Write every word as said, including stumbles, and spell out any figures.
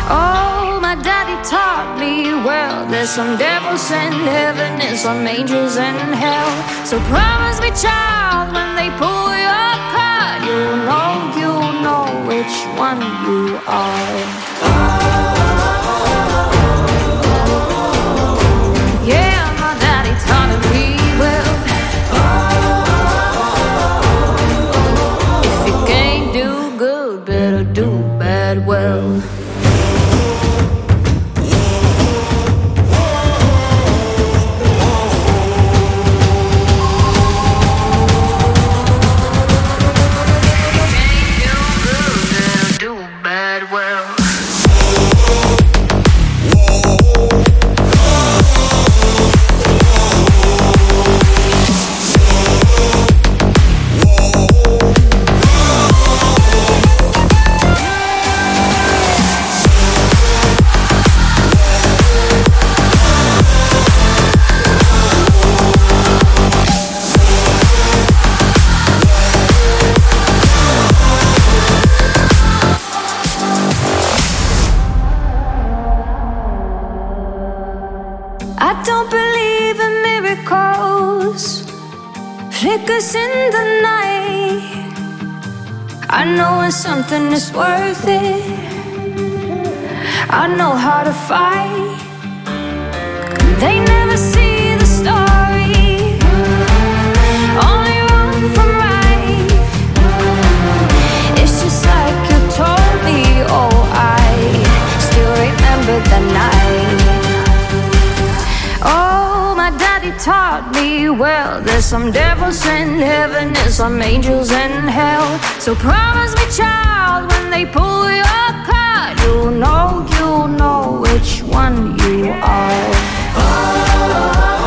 Oh, my daddy taught me well. There's some devils in heaven and some angels in hell. So promise me, child, when they pull your card, you'll know, you'll know which one you are. Yeah, my daddy taught me well. If you can't do good, better do bad well. I don't believe in miracles, flickers in the night. I know when something is worth it, I know how to fight. They never see the story, only run from right. It's just like you told me, oh, I still remember the night. Oh, my daddy taught me well. There's some devils in heaven and some angels in hell. So promise me, child, when they pull your card, you'll know, you'll know which one you are. Oh,